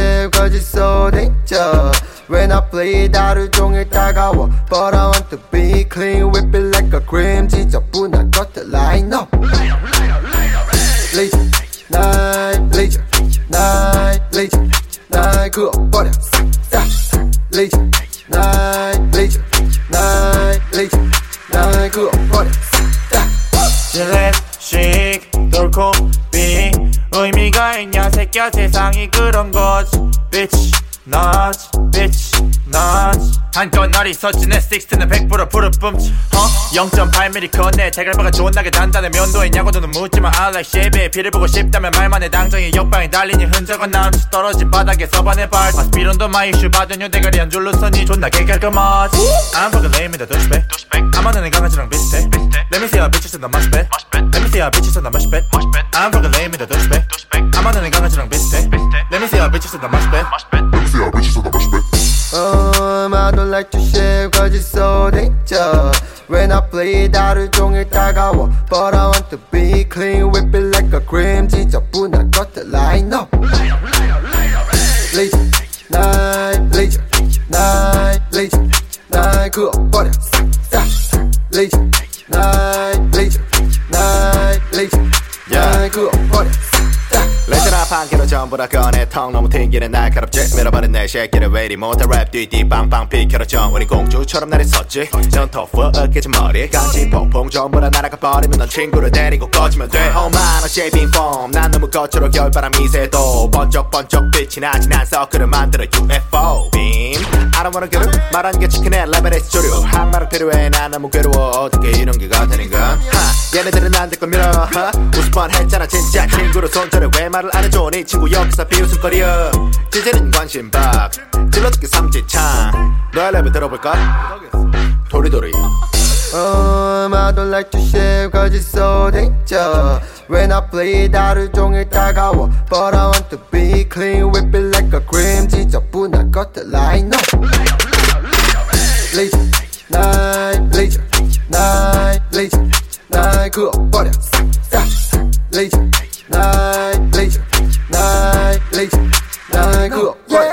shit cause it's so danger. When I play it 하루 종일 따가워. But I want to be clean, whip it like a cream. 지저분한 것들 line up. Laser, night, laser, night, laser, night 그어버려. Laser, night, laser, night, laser, night 그어버려. 질랩식 돌코비 의미가 있냐 새끼야 세상이 그런 거지 Bitch nuts bitch nuts 한건 날이 있었지 내 60는 100% 푸르뿜치 0.8mm 컷내 대갈바가 존나게 단단해 면도 있냐고 너는 묻지마 I like shit 피를 보고 싶다면 말만 해 당장에 역방에 달리니 흔적은 나오지 떨어진 바닥에 서반의 발 스피론도 마이슈 받은 요 대가리 한 줄로 선이 존나게 깔끔하지 I'm fucking lame in the douchebag 아마 너는 강아지랑 비슷해 Let me see how bitches in the mosh pit Let me see how bitches in the mosh pit I'm fucking lame in the douchebag 아마 너는 강아지랑 비슷해 Let me see how bitches in the mosh pit Let me see how bitches in the mosh pit I don't like to shit cause it's so danger. When I play it 하루 종일 따가워. But I want to be clean, whip it like a cream. 지저분한 것들 line up. Laser, night, laser, night, laser, night 그어버려. Laser, night, laser, night, laser, night 그어버려. 레저나 판기로 전부 다 꺼내 턱 너무 튕기는 날카롭지 밀어버린 내 새끼를 왜 이리 못해 랩 뒤뒤 빵빵 비켜라 우리 공주처럼 날 있었지 넌 터프 으깨진 머리까지 퐁퐁 전부 다 날아가 버리면 넌 친구를 데리고 꺼지면 돼 Oh man, a shaping form 난 너무 거칠어 겨울바람이 새도 번쩍번쩍 빛이 나지 난 서클을 만들어 UFO beam I don't wanna get it 말하는 게 치킨의 레벨에서 조류 한마력 필요해 난 너무 괴로워 어떻게 이런 게 같으니까 얘네들은 안 될 걸 밀어 웃을 뻔했잖아 진짜 친구로 손절해 왜 말을 안 해줘 네 친구 옆에서 비웃음거려 찌질은 관심 밖 찔러듣기 삼지창 너의 랩을 들어볼까? 도리도리 I don't like to shit cause it's so danger. When I play it 하루 종일 따가워. But I want to be clean, whip it like a cream. 지저분한 것들 line up. Laser, night, laser, night, laser, night 그어버려. Laser, night, laser, night, laser, night 그어버려.